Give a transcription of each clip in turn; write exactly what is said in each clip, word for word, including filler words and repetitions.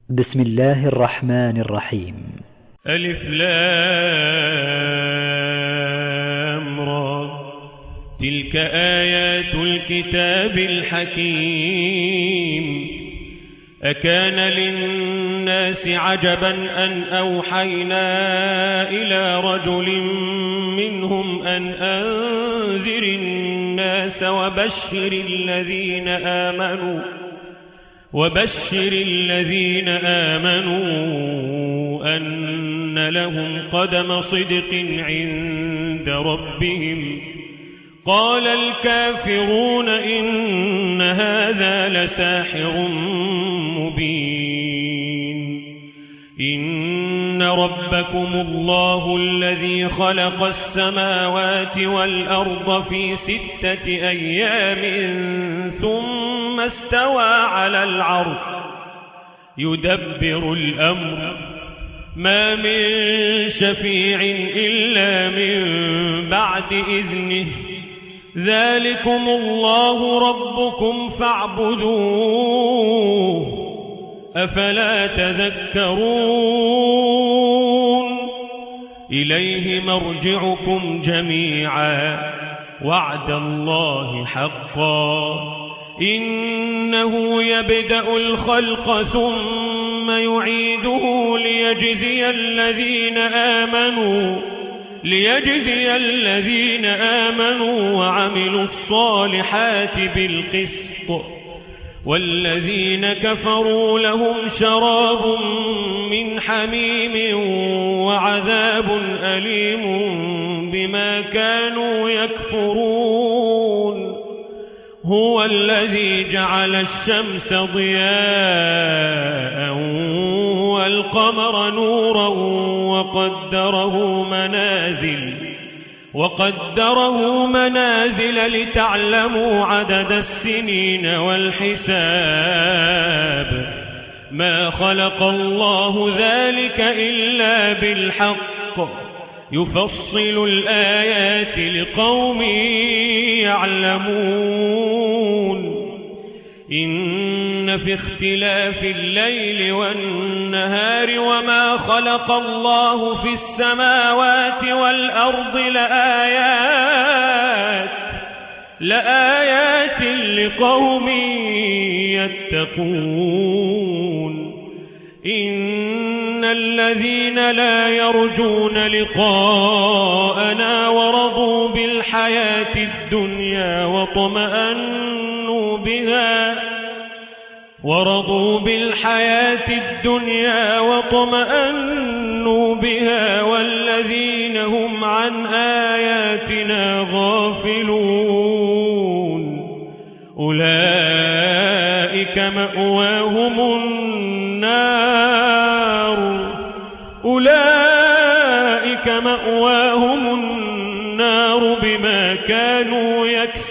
بسم الله الرحمن الرحيم. ألف لام را، تلك آيات الكتاب الحكيم. أكان للناس عجبا أن أوحينا إلى رجل منهم أن أنذر الناس وبشر الذين آمنوا وبشر الذين آمنوا أن لهم قدم صدق عند ربهم. قال الكافرون إن هذا لساحر مبين. إن ربكم الله الذي خلق السماوات والأرض في ستة أيام ثم استوى على العرش يدبر الأمر ما من شفيع إلا من بعد إذنه. ذلكم الله ربكم فاعبدوه أفلا تذكرون. إليه مرجعكم جميعا وعد الله حقا إنه يبدأ الخلق ثم يعيده ليجزي الذين آمنوا ليجزي الذين آمنوا وعملوا الصالحات بالقسط والذين كفروا لهم شراب من حميم وعذاب أليم بما كانوا يكفرون. هو الذي جعل الشمس ضياء والقمر نورا وقدره منازل وقدره منازل لتعلموا عدد السنين والحساب. ما خلق الله ذلك إلا بالحق يفصل الآيات لقوم يعلمون. إن في اختلاف الليل والنهار وما خلق الله في السماوات والأرض لآيات لآيات لقوم يتقون. إن الذين لا يرجون لقاءنا ورضوا بالحياة الدنيا واطمأنوا بها ورضوا بالحياة الدنيا واطمأنوا بها والذين هم عن آياتنا غافلون أولئك مأواهم النار أولئك مأواهم النار بما كانوا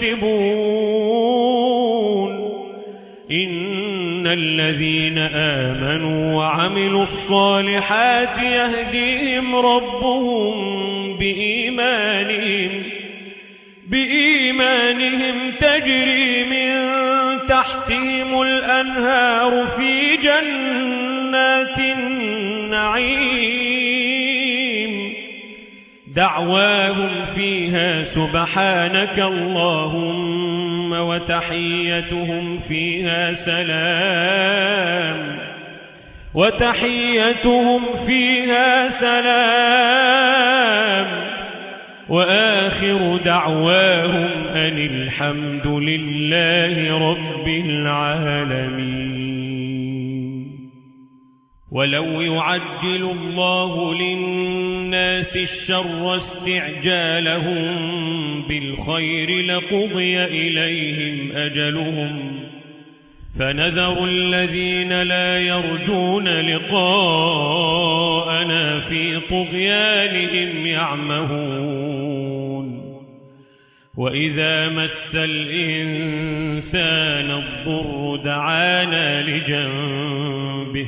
يكسبون. إن الذين آمنوا وعملوا الصالحات يهديهم ربهم بإيمانهم بإيمانهم تجري من تحتهم الأنهار في جنات النعيم. دعواهم فيها سبحانك اللهم وتحيتهم فيها سلام وتحيتهم فيها سلام وآخر دعواهم أن الحمد لله رب العالمين. ولو يعجل الله للناس الشر استعجالهم بالخير لقضي إليهم أجلهم فنذر الذين لا يرجون لقاءنا في طغيانهم يعمهون. وإذا مس الإنسان الضر دعانا لجنبه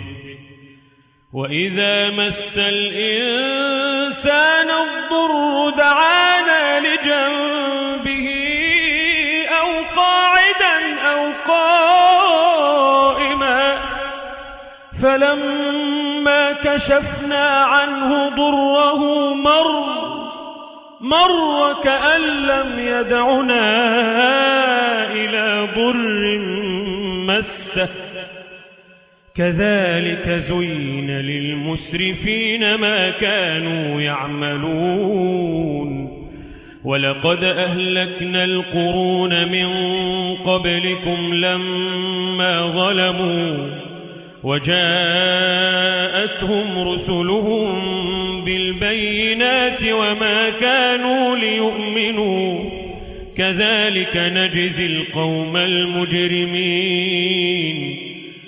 وإذا مس الإنسان الضر دعانا لجنبه أو قاعدا أو قائما فلما كشفنا عنه ضره مر مر كأن لم يدعنا إلى ضر مسه كذلك زين للمسرفين ما كانوا يعملون ولقد أهلكنا القرون من قبلكم لما ظلموا وجاءتهم رسلهم بالبينات وما كانوا ليؤمنوا كذلك نجزي القوم المجرمين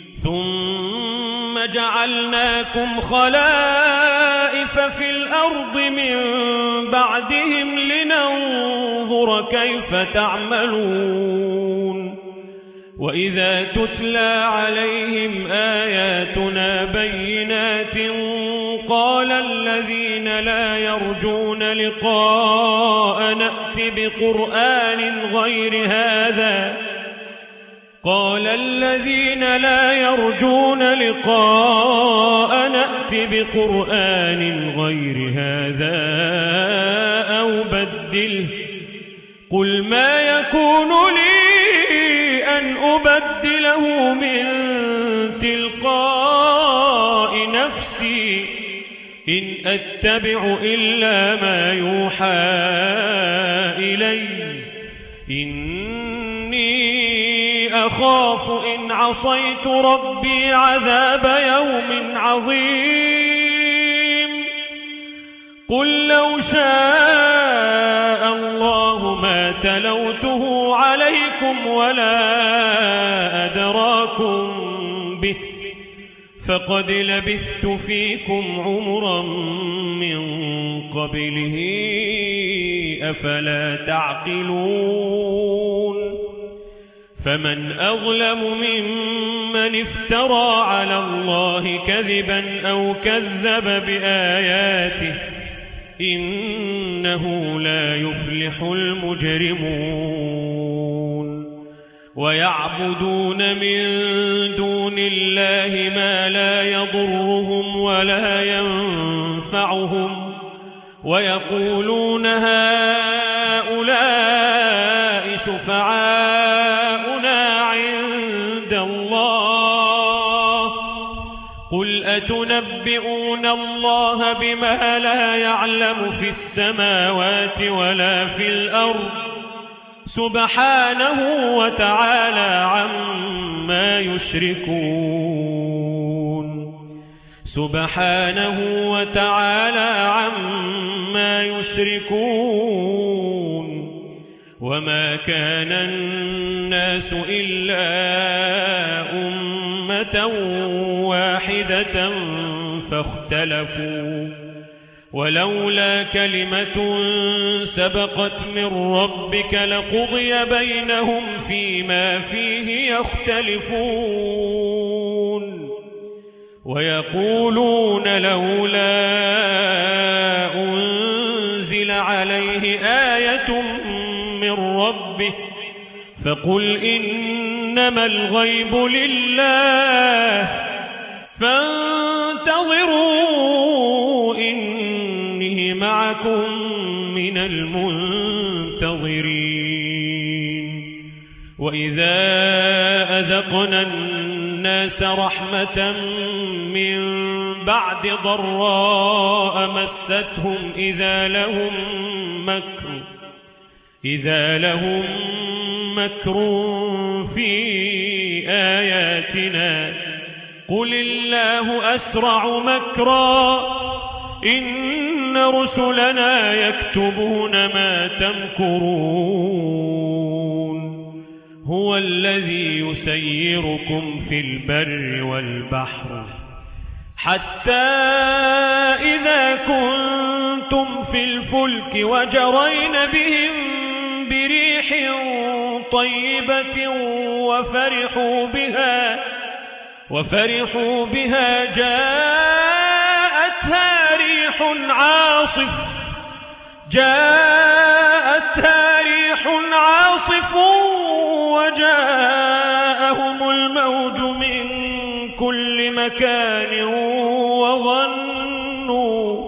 ثم جعلناكم خلائف في الأرض من بعدهم لننظر كيف تعملون وإذا تتلى عليهم آياتنا بينات قال الذين لا يرجون لقاء نأت بقرآن غير هذا قال الذين لا يرجون لقاء نأت بقرآن غير هذا أو بدله قل ما يكون لي أن أبدله من تلقاء نفسي إن أتبع إلا ما يوحى إلي إني أخاف إن عصيت ربي عذاب يوم عظيم قل لو شاء الله ما تلوته عليكم ولا أدراكم به فقد لبثت فيكم عمرا من قبله أفلا تعقلون فمن أظلم ممن افترى على الله كذبا أو كذب بآياته إنه لا يفلح المجرمون ويعبدون من دون الله ما لا يضرهم ولا ينفعهم ويقولون هؤلاء شفعاؤنا عند الله قل أتنبئون الله بما لا يعلم في السماوات ولا في الأرض سبحانه وتعالى عما يشركون سبحانه وتعالى عما يشركون وما كان الناس إلا أمة واحدة فاختلفوا ولولا كلمة سبقت من ربك لقضي بينهم فيما فيه يختلفون ويقولون لولا أنزل عليه آية من ربه فقل إنما الغيب لله فانتظروا إني معكم من المنتظرين وإذا أذقنا الناس رحمة من بعد ضراء مستهم إذا لهم مكر إذا لهم مكر في آياتنا قل الله أسرع مكرا إن رسلنا يكتبون ما تمكرون هو الذي يسيركم في البر والبحر حتى إذا كنتم في الفلك وجرين بهم بريح طيبة وفرحوا بها وفرحوا بها جاءتها ريح عاصف جاءتها ريح عاصف وجاءهم الموج من كل مكان وظنوا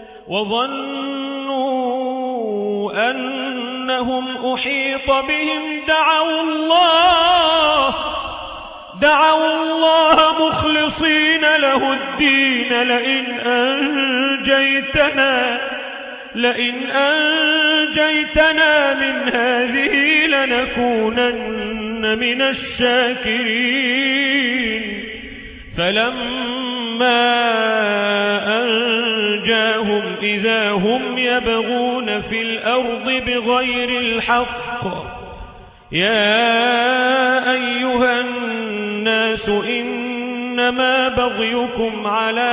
وظنوا أنهم أحيط بهم دعوا الله دعوا الله مخلصين له الدين لئن أنجيتنا لئن أنجيتنا من هذه لنكونن من الشاكرين فلما أنجاهم إذا هم يبغون في الأرض بغير الحق يا أيها الناس إنما بغيكم على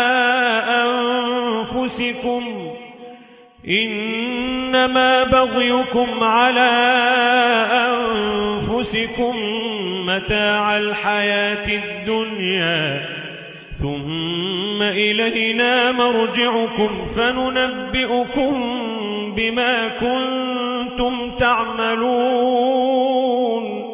أنفسكم إنما بغيكم على أنفسكم متاع الحياة الدنيا ثم إلينا مرجعكم فننبئكم بما كنتم تعملون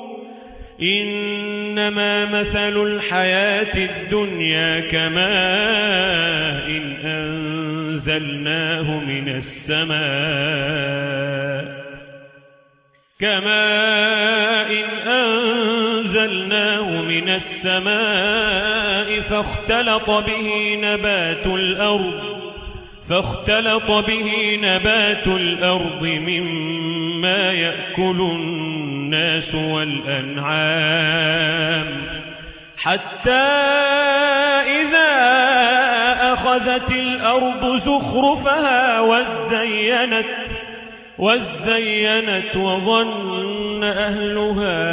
إنما مثل الحياة الدنيا كماء إن أنزلناه من السماء كماء إن أنزلناه من السماء فاختلط به نبات الأرض فاختلط به نبات الأرض مما يأكل الناس والأنعام حتى إذا أخذت الأرض زخرفها وزينت وزينت وظن أهلها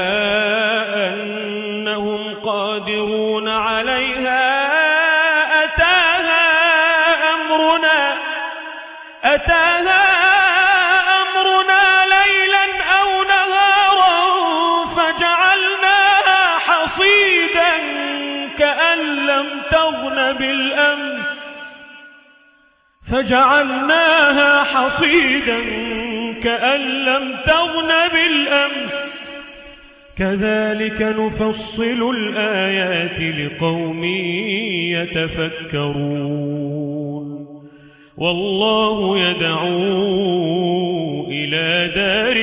أنهم قادرون عليها أتاها أمرنا أتاها أمرنا ليلا أو نهارا فجعلناها حصيدا كأن لم تغن بالأمس فجعلناها حصيدا كأن لم تغن بالأمس كذلك نفصل الآيات لقوم يتفكرون والله يدعو إلى دار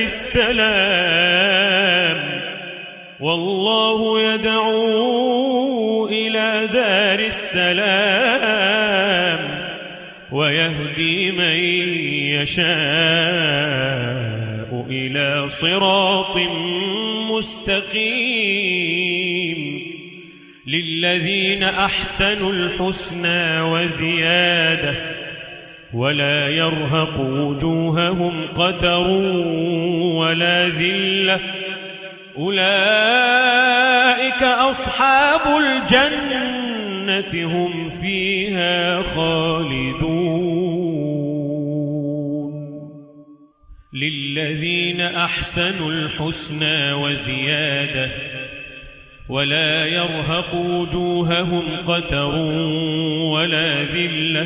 السلام والله يدعو إلى دار السلام ويهدي من يشاء إلى صراط مستقيم للذين أحسنوا الحسنى وزيادة ولا يرهق وجوههم قتر ولا ذلة أولئك أصحاب الجنة هم فيها خالدون للذين أحسنوا الحسنى وزيادة ولا يرهق وجوههم قتر ولا ذلة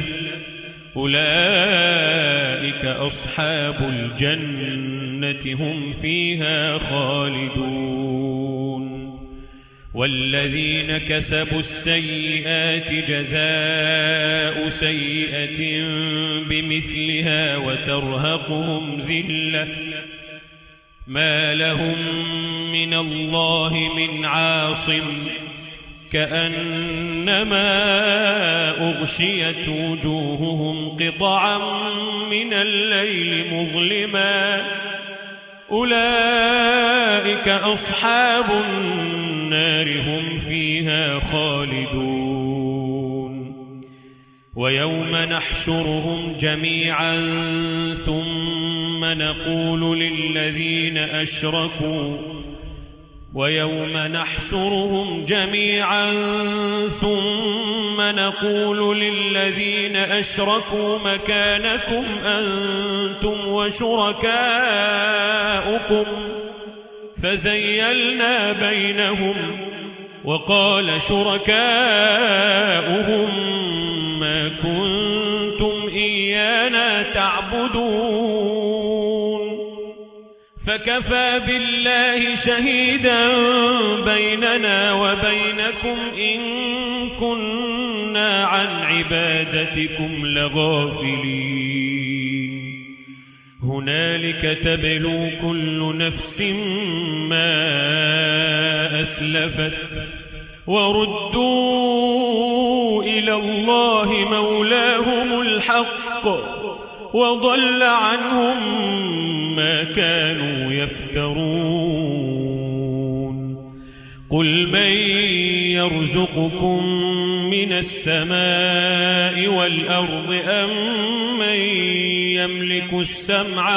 أولئك أصحاب الجنة هم فيها خالدون والذين كسبوا السيئات جزاء سيئة بمثلها وترهقهم ذلة ما لهم من الله من عاصم كأنما أغشيت وجوههم قطعا من الليل مظلما أولئك أصحاب النار هم فيها خالدون ويوم نحشرهم جميعا ثم نقول للذين أشركوا ويوم نحشرهم جميعا ثم نقول للذين أشركوا مكانكم أنتم وشركاؤكم فزيلنا بينهم وقال شركاؤهم ما كنتم إيانا تعبدون فكفى بالله شهيدا بيننا وبينكم إن كنا عن عبادتكم لغافلين هنالك تبلو كل نفس ما أسلفت وردوا إلى الله مولاهم الحق وضل عنهم ما كانوا يفترون قل من يرزقكم من السماء والأرض أم من يملك السمع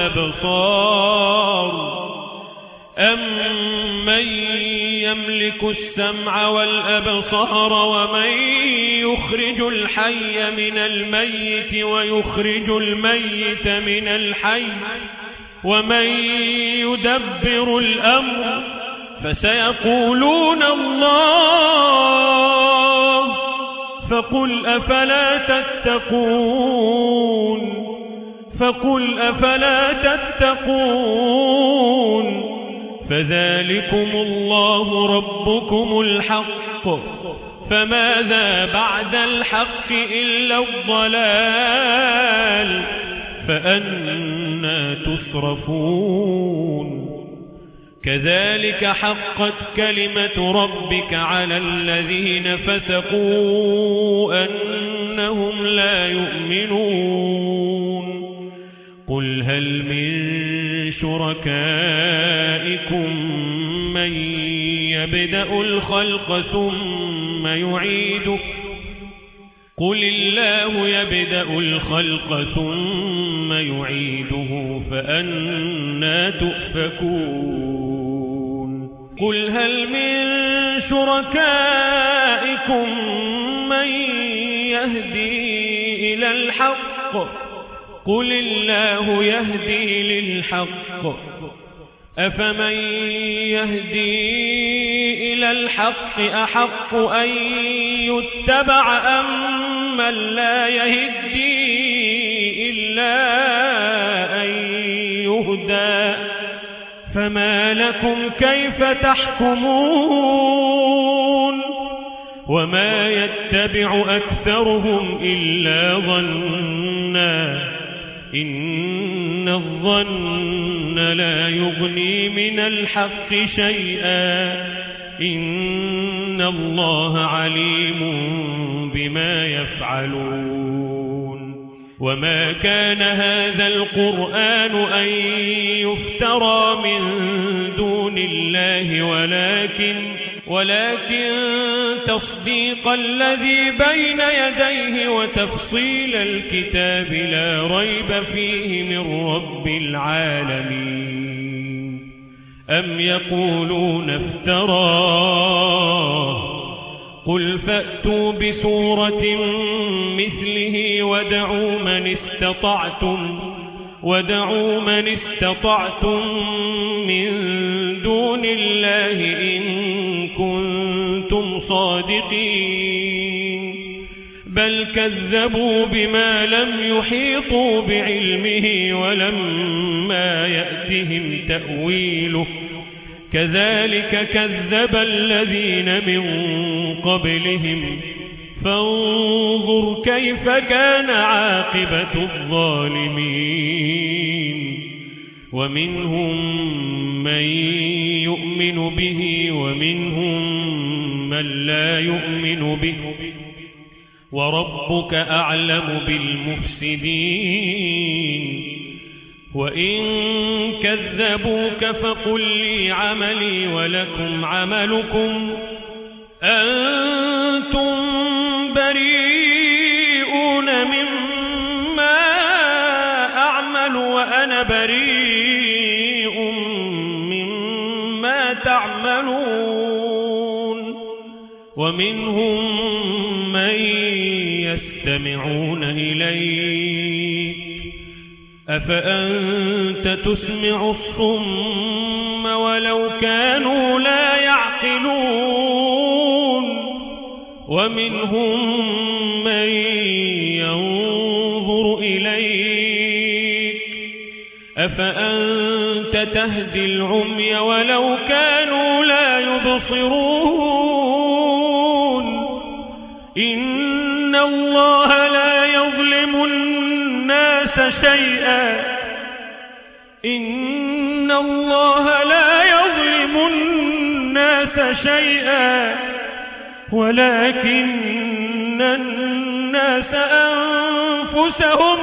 والأبصار أم من يملك السمع والأبصار ومن يخرج الحي من الميت ويخرج الميت من الحي ومن يدبر الأمر فسيقولون الله فقل أفلا تتقون فقل أفلا تتقون فذلكم الله ربكم الحق فماذا بعد الحق إلا الضلال فأنى تصرفون كذلك حقت كلمة ربك على الذين فسقوا أنهم لا يؤمنون قل هل من شركائكم من يبدأ الخلق ثم يعيده قل الله يبدأ الخلق ثم يعيده فأنى تؤفكون قل هل من شركائكم من يهدي إلى الحق قل الله يهدي للحق أفمن يهدي إلى الحق أحق أن يتبع أم من لا يهدي إلا أن يهدى فما لكم كيف تحكمون وما يتبع أكثرهم إلا ظنّا إن الظن لا يغني من الحق شيئا إن الله عليم بما يفعلون وما كان هذا القرآن أن يفترى من دون الله ولكن ولكن تصديق الذي بين يديه وتفصيل الكتاب لا ريب فيه من رب العالمين أم يقولون افتراه قل فأتوا بسورة مثله ودعوا من استطعتم ودعوا من استطعتم من دون الله إن كنتم صادقين بل كذبوا بما لم يحيطوا بعلمه ولما يأتهم تأويله كذلك كذب الذين من قبلهم فانظر كيف كان عاقبة الظالمين ومنهم من يؤمن به ومنهم من لا يؤمن به وربك أعلم بالمفسدين وإن كذبوك فقل لي عملي ولكم عملكم أنتم بريئون مما أعمل وأنا بريء مما تعملون ومنهم من يستمعون إليك أفأنت تسمع الصم ولو كانوا لا يعقلون ومنهم من ينظر إليك أفأنت تهدي العمي ولو كانوا لا يبصرون إن الله لا يظلم الناس شيئا إن الله لا يظلم الناس شيئا ولكن الناس أنفسهم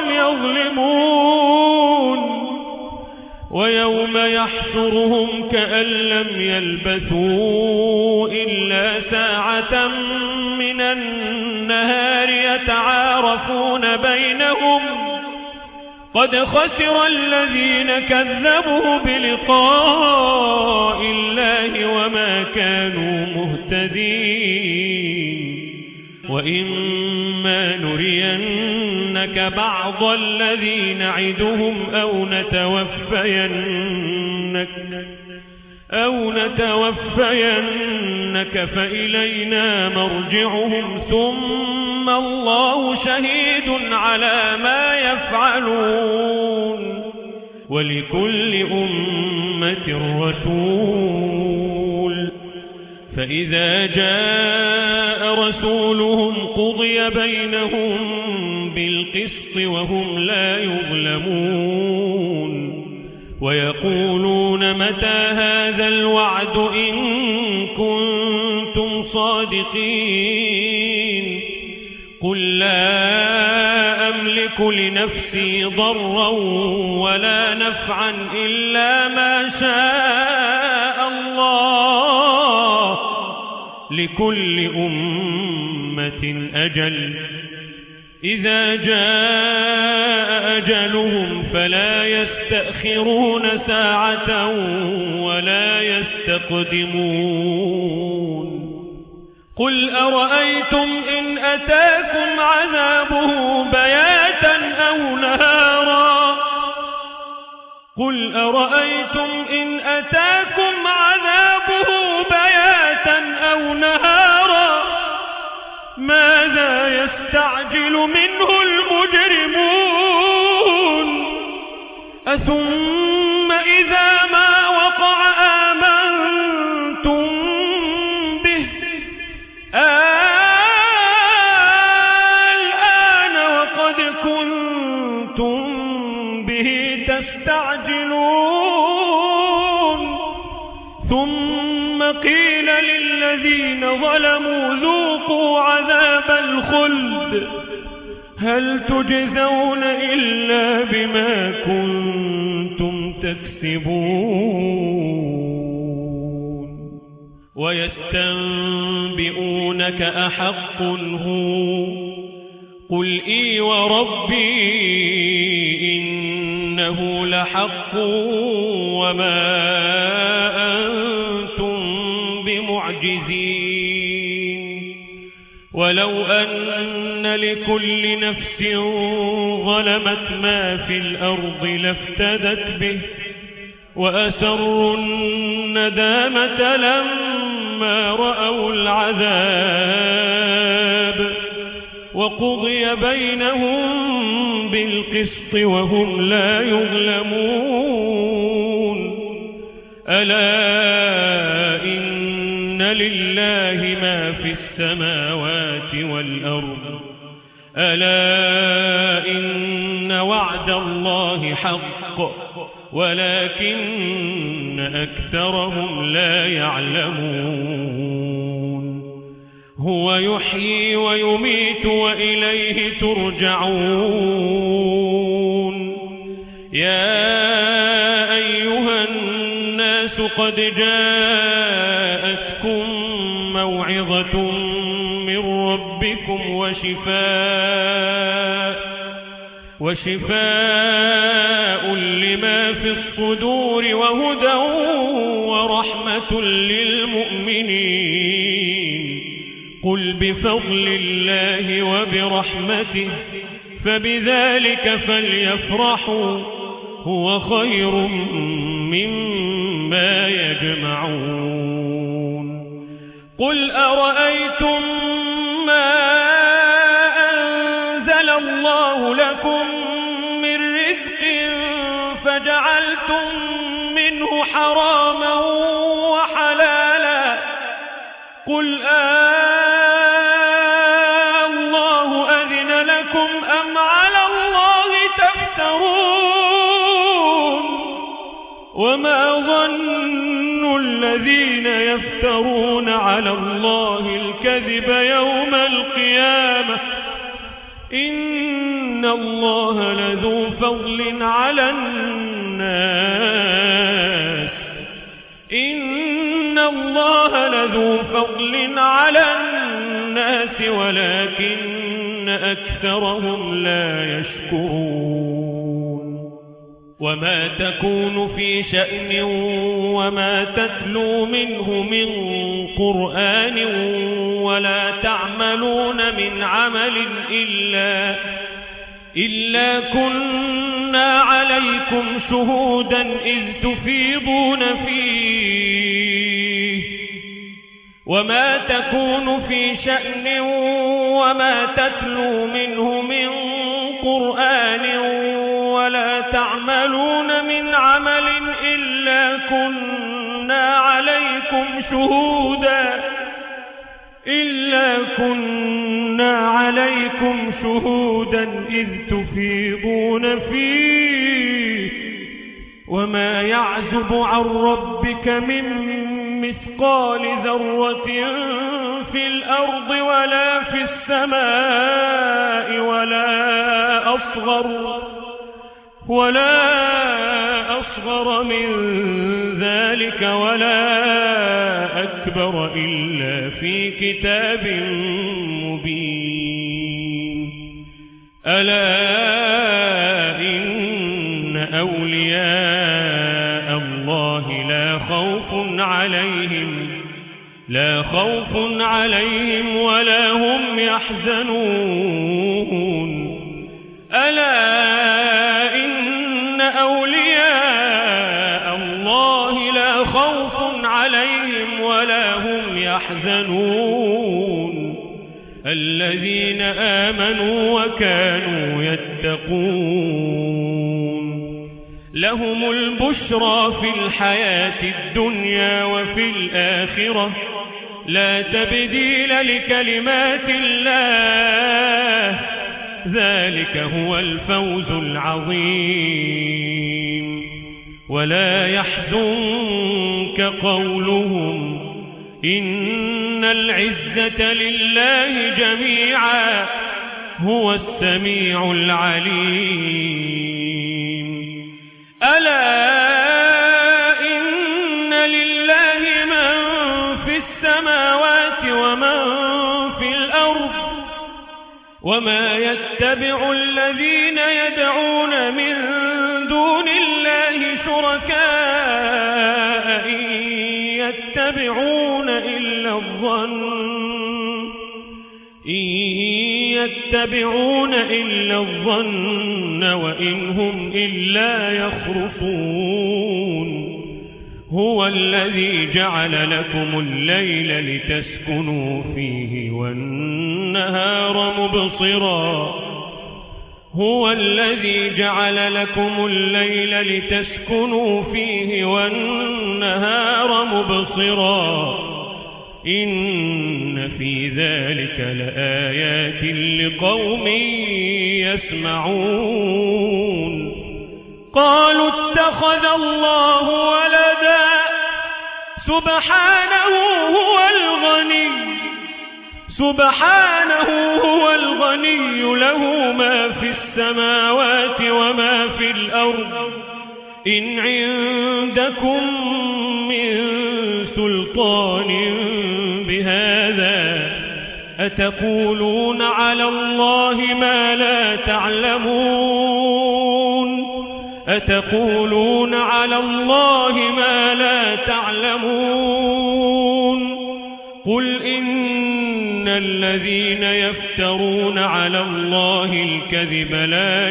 يظلمون ويوم يحشرهم كأن لم يلبثوا إلا ساعة من النهار يتعارفون بينهم قد خسر الذين كذبوا بلقاء الله وما كانوا مهتدين وإما نرينك بعض الذي نعدهم أو نتوفينك أو نتوفينك فإلينا مرجعهم ثم الله شهيد على ما يفعلون ولكل أمة رسول فإذا جاء رسولهم قضي بينهم بالقسط وهم لا يظلمون ويقولون متى هذا الوعد إن كنتم صادقين قل لا أملك لنفسي ضرا ولا نفعا إلا ما شاء الله لكل أمة أجل إذا جاء أجلهم فلا يستأخرون ساعة ولا يستقدمون قل أرأيتم إن أتاكم عذابه بياتا أو نهارا قل أرأيتم إن أتاكم عذابه بياتا أو نهارا ماذا يستعجل منه المجرمون أثم إذا ما وقع آمنتم به الآن وقد كنتم به تستعجلون ثم قيل للذين ظلموا ذوقوا عذاب الخلد هل تجزون إلا بما كنتم تكسبون ويستنبئونك أحق هو قل إي وربي إنه لحق وما أنتم بمعجزين ولو أن لكل نفس ظلمت ما في الأرض لافتدت به وأسروا الندامة لما رأوا العذاب وقضي بينهم بالقسط وهم لا يظلمون ألا إن لله ما في السماوات والأرض ألا إن وعد الله حق ولكن أكثرهم لا يعلمون هو يحيي ويميت وإليه ترجعون يا أيها الناس قد جاءتكم موعظة من ربكم وشفاء وشفاء لما في الصدور وهدى ورحمة للمؤمنين قل بفضل الله وبرحمته فبذلك فليفرحوا هو خير مما يجمعون قل أرأيتم ما أنزل الله لكم من رزق فجعلتم منه حراما وحلالا قل وما ظن الذين يفترون على الله الكذب يوم القيامة إن الله لذو فضل على الناس إن الله لذو فضل على الناس ولكن أكثرهم لا يشكرون وما تكون في شأن وما تتلو منه من قرآن ولا تعملون من عمل إلا إلا كنا عليكم شهودا إذ تفيضون فيه وما تكون في شأن وما تتلو منه من قرآن ولا تعملون من عمل إلا كنا عليكم شهودا إلا كنا عليكم شهودا إذ تفيضون فيه وما يعزب عن ربك من مثقال ذرة في الأرض ولا في السماء ولا أصغر ولا أصغر من ذلك ولا أكبر إلا في كتاب مبين ألا إن أولياء الله لا خوف عليهم لا خوف عليهم ولا هم يحزنون ألا إن أولياء الله لا خوف عليهم ولا هم يحزنون الذين آمنوا وكانوا يتقون لهم البشرى في الحياة الدنيا وفي الآخرة لا تبديل لكلمات الله ذلك هو الفوز العظيم ولا يحزنك قولهم إن العزة لله جميعا هو السميع العليم ألا إن لله من في السماوات ومن في الأرض وما يتبع الذين يدعون من دون الله شركاء إن يتبعون إلا الظن إن يتبعون إلا الظن وإن هم إلا يخرصون هو الذي جعل لكم الليل لتسكنوا فيه والنهار مبصرا هو الذي جعل لكم الليل لتسكنوا فيه والنهار مبصرا إن في ذلك لآيات لقوم يسمعون قالوا اتخذ الله ولدا سبحانه هو الغني سبحانه هو الغني له ما في السماوات وما في الأرض إن عندكم من سلطان بهذا أتقولون على الله ما لا تعلمون أتقولون على الله ما لا تعلمون قل إن الذين يفترون على الله الكذب لا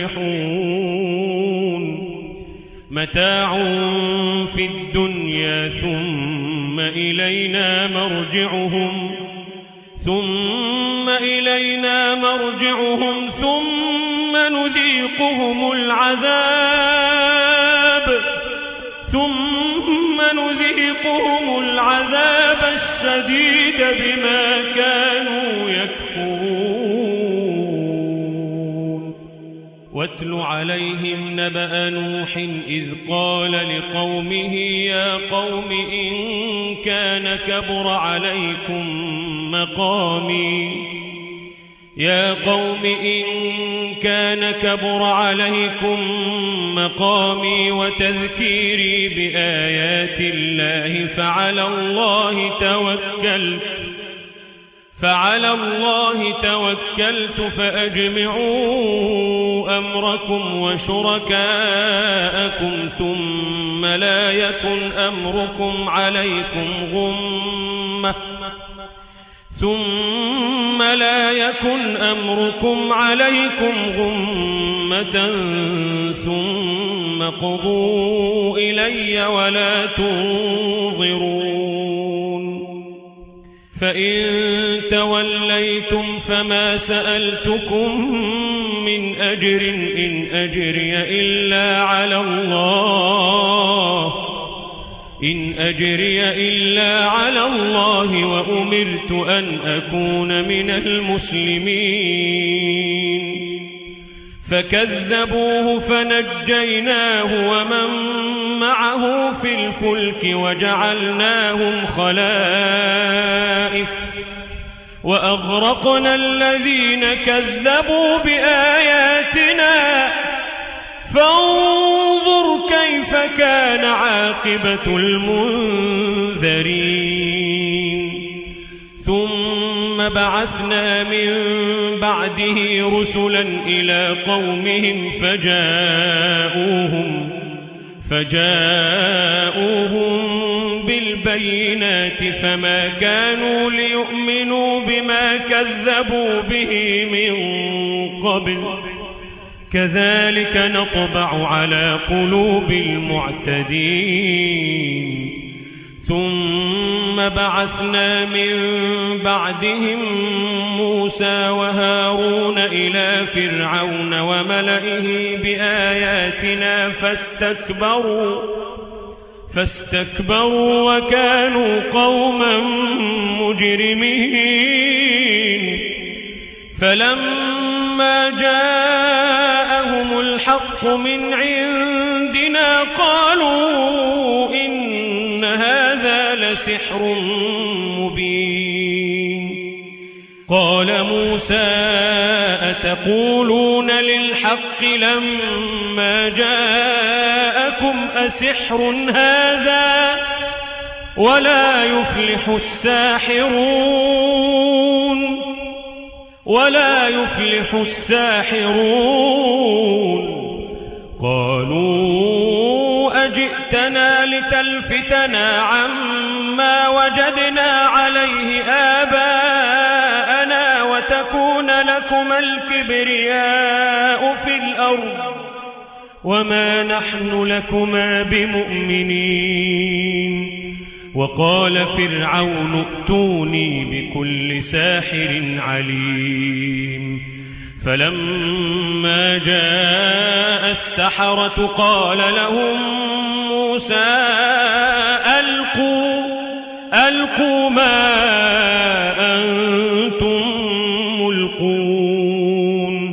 يفلحون متاع في الدنيا ثم إلينا مرجعهم ثم إلينا مرجعهم ثم نذيقهم العذاب ثم نذيقهم العذاب الشديد بما كانوا يكفرون واتل عليهم نبأ نوح إذ قال لقومه يا قوم إن كان كبر عليكم مقامي يا قوم إن كان كبر عليكم مقامي وتذكيري بآيات الله فعلى الله توكلت فعلى الله توكلت فأجمعوا أمركم وشركاءكم ثم لا يكن أمركم عليكم غمة ثم لا يكن أمركم عليكم غمة ثم قضوا إلي ولا تنظرون فإن توليتم فما سألتكم من أجر إن أجري إلا على الله إن أجري إلا على الله وأمرت أن أكون من المسلمين فكذبوه فنجيناه ومن معه في الفلك وجعلناهم خلائف وأغرقنا الذين كذبوا بآياتنا فانظر كيف كان عاقبة المنذرين ثم بعثنا من بعده رسلا إلى قومهم فجاءوهم فجاءوهم بالبينات فما كانوا ليؤمنوا بما كذبوا به من قبل كذلك نطبع على قلوب المعتدين ثم بعثنا من بعدهم موسى وهارون إلى فرعون وملئه بآياتنا فاستكبروا فاستكبروا وكانوا قوما مجرمين فلما جاءهم الحق من عندنا قالوا إن هذا لسحر مبين قال موسى أتقولون للحق لما جاءكم أسحر هذا ولا يفلح الساحرون ولا يفلح الساحرون قالوا أجئتنا لتلفتنا عما وجدنا عليه آباءنا وتكون لكما الكبرياء في الأرض وما نحن لكما بمؤمنين وقال فرعون ائتوني بكل ساحر عليم فلما جاء السحرة قال لهم موسى ألقوا ألقوا ما أنتم ملقون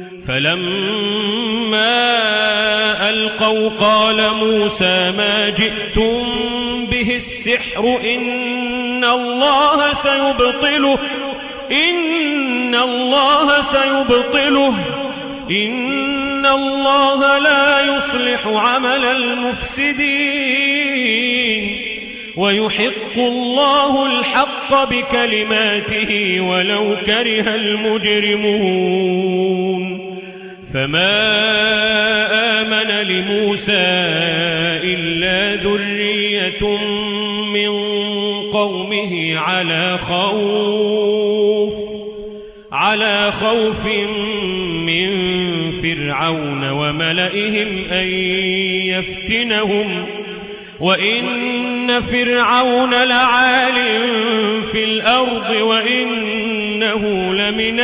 فلما ألقوا قال موسى ما جئتم به السحر إن الله سيبطله إن الله سيبطله إن الله لا يصلح عمل المفسدين ويحق الله الحق بكلماته ولو كره المجرمون فما آمن لموسى إلا ذرية من قومه على خوف على خوف من فرعون وملئهم أن يفتنهم وإن فرعون لعال في الأرض وإنه لمن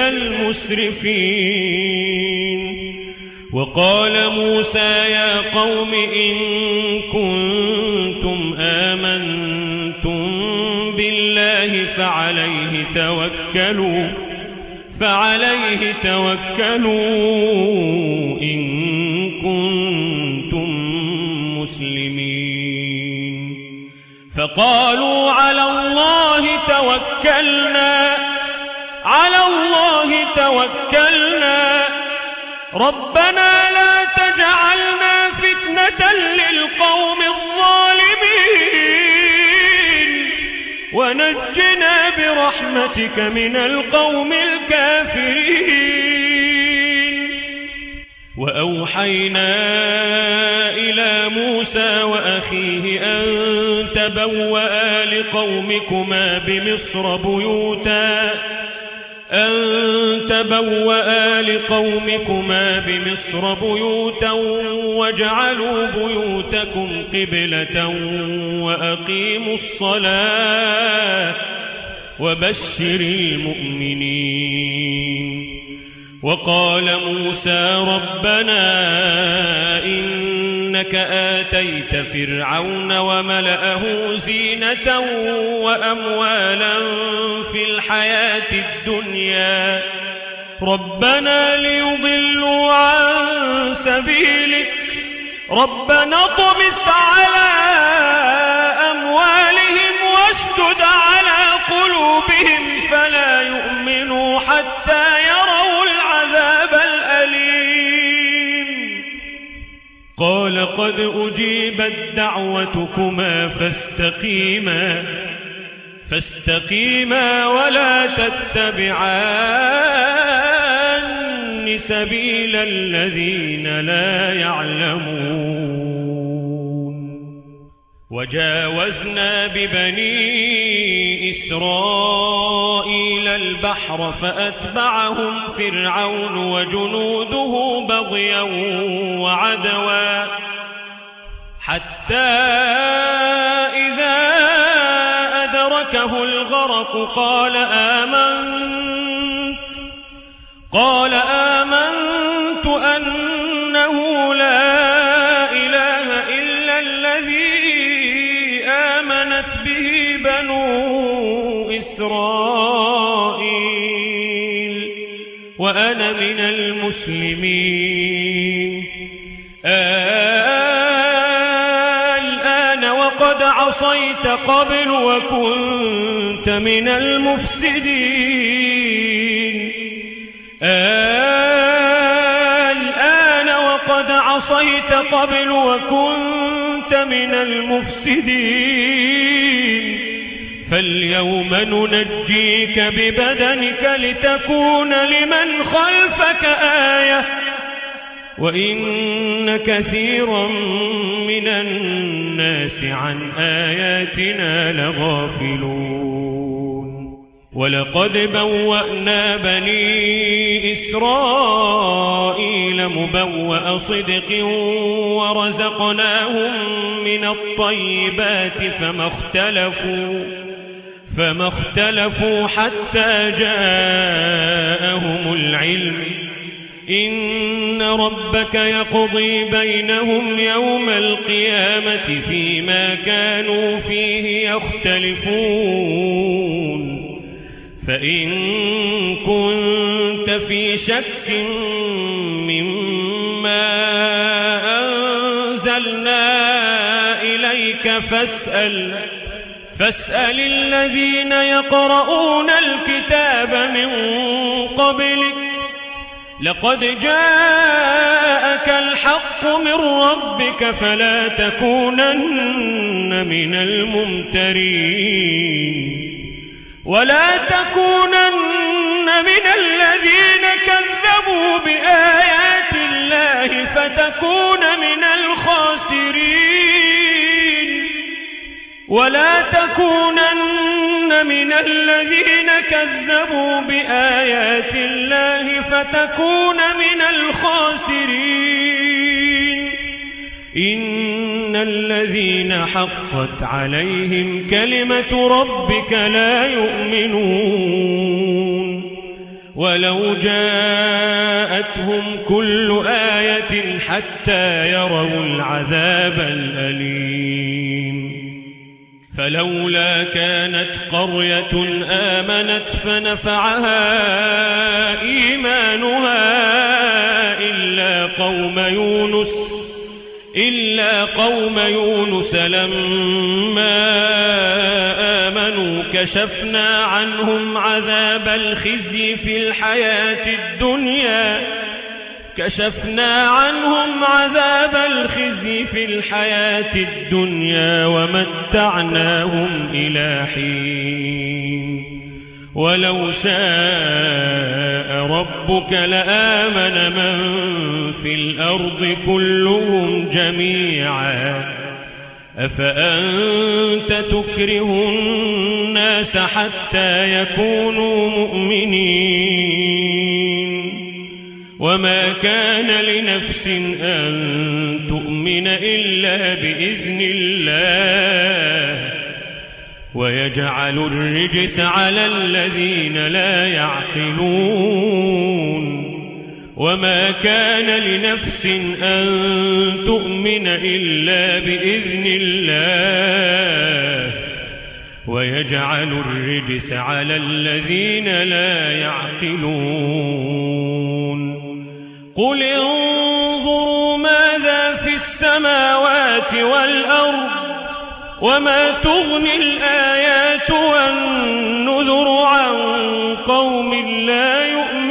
المسرفين وقال موسى يا قوم إن كنتم آمنتم بالله فعليه توكلوا فعليه توكلوا إن كنتم مسلمين. فقالوا على الله توكلنا على الله توكلنا ربنا لا تجعلنا فتنة للقوم الظالمين ونجنا برحمتك من القوم الكافرين. وأوحينا إلى موسى وأخيه أن تبوأ لقومكما بمصر بيوتا أن تبوأ لقومكما بمصر بيوتا واجعلوا بيوتكم قبلة وأقيموا الصلاة وبشر المؤمنين. وقال موسى ربنا إنك آتيت فرعون وملأه زينة وأموالا في الحياة الدنيا ربنا ليضلوا عن سبيلك ربنا اطمس على أموالهم واشدد على قلوبهم فلا يؤمنوا حتى يروا العذاب الأليم. قال قد أجيبت دعوتكما فاستقيما فاستقيما ولا تتبعان سبيل الذين لا يعلمون. وجاوزنا ببني إسرائيل البحر فأتبعهم فرعون وجنوده بغيا وعدوا حتى إذا أدركه الغرق قال آمنت قال آمنت أنه لا إله إلا الذي آمنت به بنو إسرائيل وأنا من المسلمين. الآن وقد عصيت قبل وكنت من المفسدين الآن وقد عصيت قبل وكنت من المفسدين فاليوم ننجيك ببدنك لتكون لمن خلفك آية وإن كثيرا من الناس عن آياتنا لغافلون. ولقد بوأنا بني إسرائيل مبوأ صدق ورزقناهم من الطيبات فما اختلفوا فما اختلفوا حتى جاءهم العلم إن ربك يقضي بينهم يوم القيامة فيما كانوا فيه يختلفون. فإن كنت في شك مما أنزلنا إليك فاسأل فاسأل الذين يقرؤون الكتاب من قبلك لقد جاءك الحق من ربك فلا تكونن من الممترين ولا تكونن من الذين كذبوا بآيات الله فتكون من الخاسرين ولا تكونن من الذين كذبوا بآيات الله فتكون من الخاسرين. إن الذين حقت عليهم كلمة ربك لا يؤمنون ولو جاءتهم كل آية حتى يروا العذاب الأليم. فلولا كانت قرية آمنت فنفعها إيمانها إلا قوم يونس إلا قوم يونس لما آمنوا كشفنا عنهم عذاب الخزي في الحياة الدنيا كشفنا عنهم عذاب الخزي في الحياة الدنيا ومتعناهم إلى حين ولو شاء ربك لآمن من في الأرض كلهم جميعا أفأنت تكره الناس حتى يكونوا مؤمنين وما كان لنفس أن تؤمن إلا بإذن الله ويجعل الرجس على الذين لا يعقلون وما كان لنفس أن تؤمن إلا بإذن الله ويجعل الرجس على الذين لا يعقلون قل انظروا ماذا في السماوات والأرض وما تغني الآيات والنذر عن قوم لا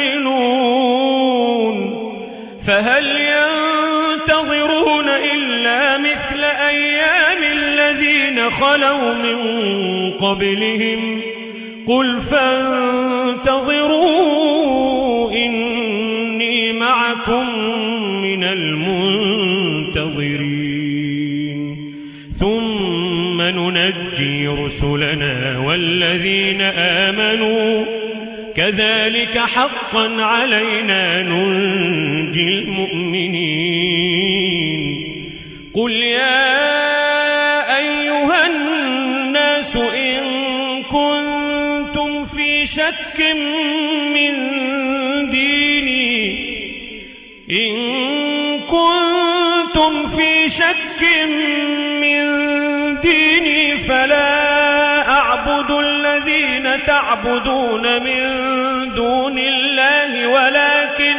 يؤمنون فهل ينتظرون إلا مثل أيام الذين خلوا من قبلهم قل فانتظروا إني معكم من المنتظرين ثم ننجي رسلنا والذين آمنوا كذلك حقا علينا ننجي المؤمنين قل يا أيها الناس إن كنتم في شك من ديني إن كنتم في شك من ديني فلا أعبد الذين تعبدون من دون الله ولكن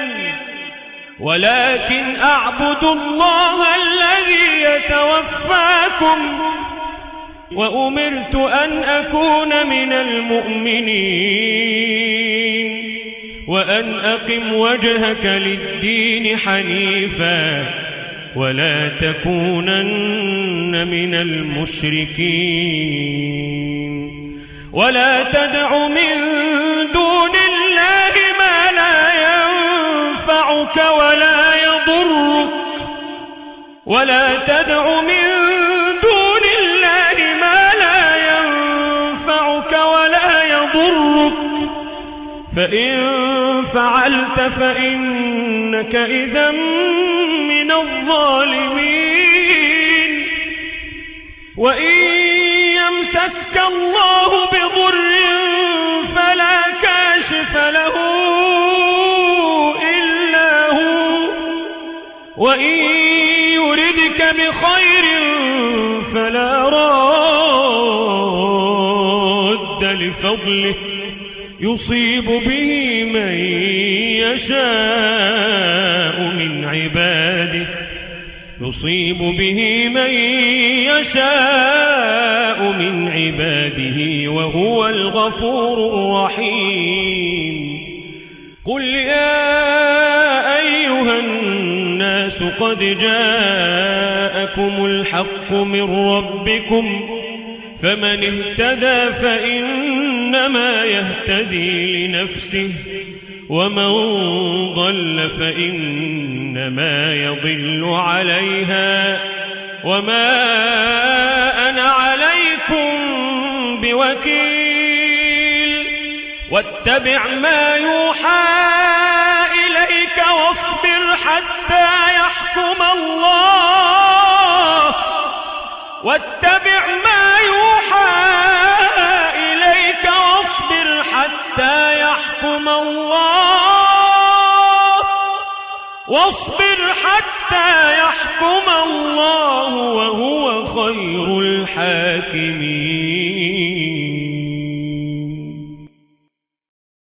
ولكن أعبد الله الذي يتوفاكم وأمرت أن أكون من المؤمنين وأن أقم وجهك للدين حنيفا ولا تكونن من المشركين ولا تدع من دون الله ما لا ينفعك ولا يضرك ولا تدع من دون الله ما لا ينفعك ولا يضرك فإن فعلت فإنك إذا من الظالمين وإن يمسسك الله بضر فلا كاشف له إلا هو وإن يردك بخير فلا راد لفضله يصيب به من يشاء من عباده يصيب به من يشاء من عباده وهو الغفور الرحيم قل يا أيها الناس قد جاءكم الحق من ربكم فمن اهتدى فإنما يهتدي لنفسه ومن ضل فإنما يضل عليها وما أنا عليكم بوكيل واتبع ما يوحى إليك واصبر حتى يحكم الله واتبع ما يوحى إليك واصبر حتى يحكم الله واصبر حتى يحكم الله وهو خير الحاكمين.